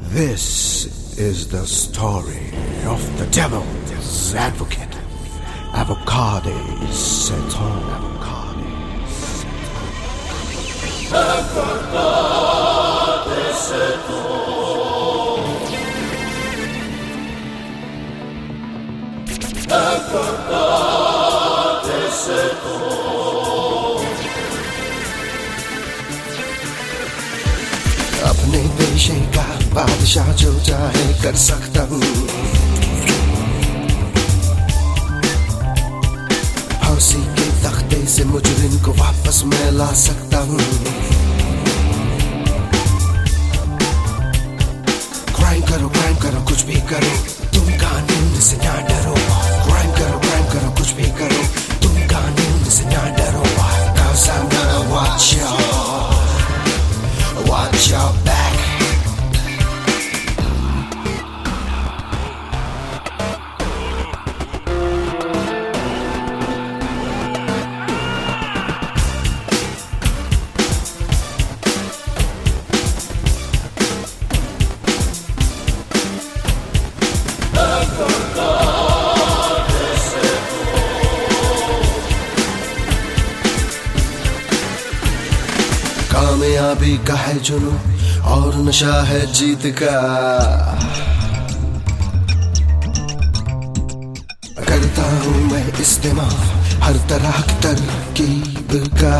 This is the story of the devil's advocate, Avocados Seton. Avocados Seton. Avocados Seton. अपने पेशे का बादशाह जो चाहे कर सकता हूँ, फांसी के तख्ते से मुजरिम को वापस मैं ला सकता हूँ। क्राइम करो कुछ भी करो, तुम कानून से ना डरो। क्राइम करो कुछ भी करो, तुम कानून से ना डरो। 'Cause I'm gonna watch your back. कामयाबी का है जुनून और नशा है जीत का, करता हूँ मैं इस्तेमाल हर तरह की तरकीब का।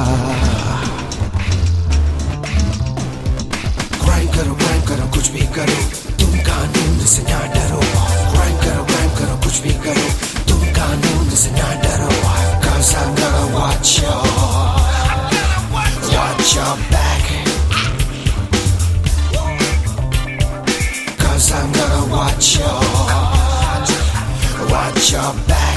क्राइम करो कुछ भी करो, तुम कानून से ना डरो। क्राइम करो कुछ भी करो, तुम कानून से ना डरो। 'Cause I'm gonna watch your back. 'Cause I'm gonna watch your back.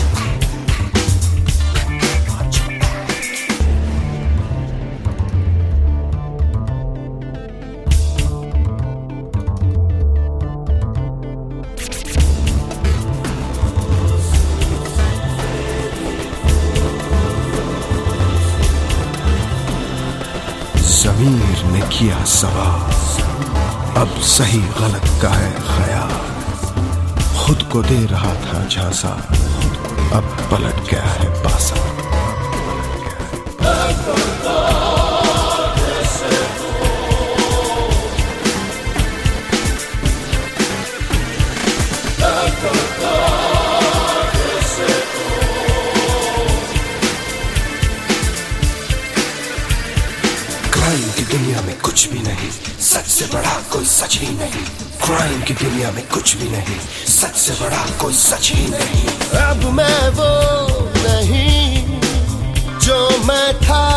ज़मीर ने किया सवाल, अब सही गलत का है ख्याल। खुद को दे रहा था झांसा, अब पलट गया है पासा। क्राइम की दुनिया में कुछ भी नहीं, सच से बड़ा कोई सच ही नहीं। क्राइम की दुनिया में कुछ भी नहीं, सच से बड़ा कोई सच ही नहीं। अब मैं वो नहीं जो मैं था,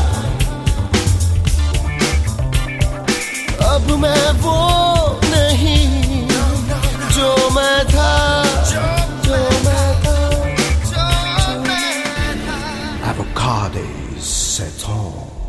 अब मैं वो नहीं जो मैं था, Avocados Seton.